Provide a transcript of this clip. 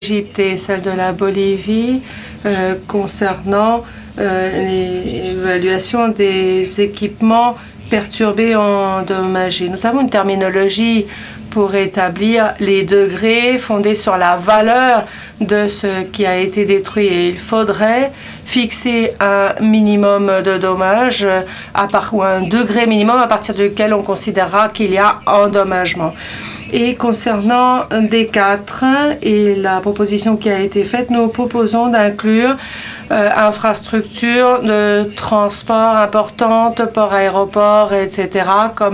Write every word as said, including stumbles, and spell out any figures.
l'Égypte et celle de la Bolivie euh, concernant euh, l'évaluation des équipements perturbés, endommagés. Nous avons une terminologie pour établir les degrés fondés sur la valeur de ce qui a été détruit. Et il faudrait fixer un minimum de dommages à part, ou un degré minimum à partir duquel on considérera qu'il y a endommagement. Et concernant D quatre et la proposition qui a été faite, nous proposons d'inclure euh, infrastructures de transport importantes, ports, aéroports, et cetera, comme